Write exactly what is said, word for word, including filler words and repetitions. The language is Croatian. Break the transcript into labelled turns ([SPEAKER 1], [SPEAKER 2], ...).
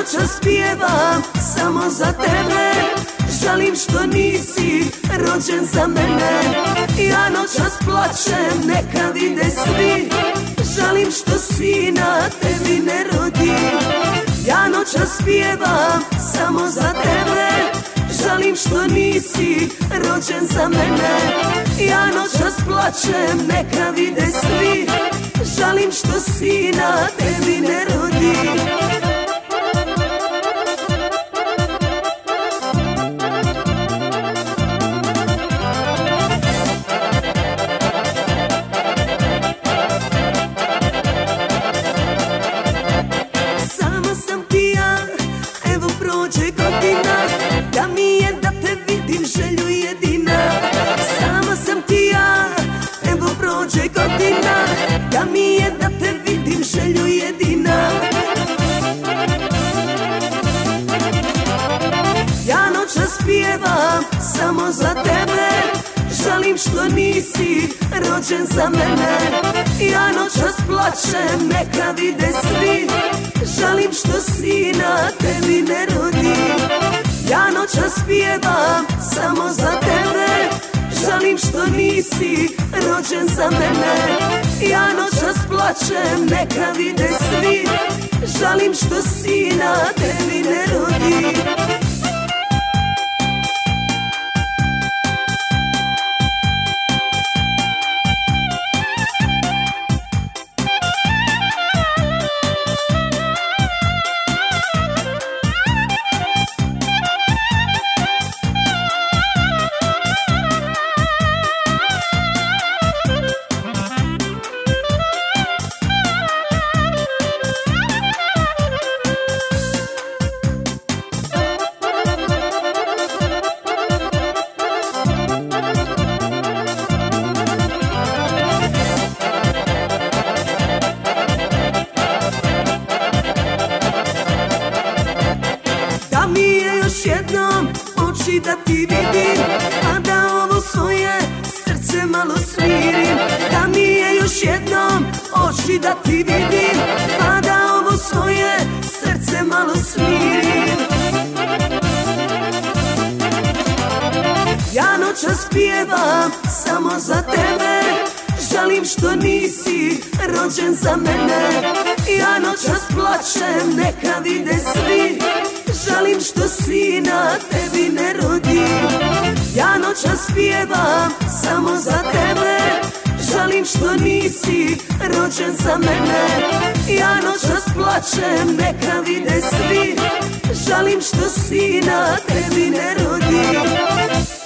[SPEAKER 1] noćas pjevam samo za tebe, žalim što nisi rođen za mene. Ja noćas plačem, neka vide svi, žalim što sina tebi ne rodi. Ja noćas pjevam samo za tebe, žalim što nisi rođen za mene. Ja noćas plačem, neka vide svi, žalim što sina tebi ne rodi. Sama sam ti ja, evo prođe godina, da mi je da te vidim želju jedina. Sama sam ti ja, evo prođe godina, da mi je da te vidim želju jedina. Ja noćas pjevam samo za tebe, žalim što nisi rođen za mene. Ja noćas plačem, neka vide svi, žalim što sina tebi ne rodi. Ja noćas pjevam samo za tebe, žalim što nisi rođen za mene. Ja noćas plačem, neka vide svi, žalim što sina tebi ne rodi. Da mi je još jednom oči da ti vidim, a da ovo svoje srce malo smirim. Da mi je još jednom oči da ti vidim, a da ovo svoje srce malo smirim. Ja noćas pjevam samo za tebe, žalim što nisi rođen za mene. Ja noćas plačem, neka vide svi, žalim što sina tebi ne rodi. Ja noćas pjevam samo za tebe, žalim što nisi rođen za mene. Ja noćas plačem, neka vide svi, žalim što sina tebi ne rodi.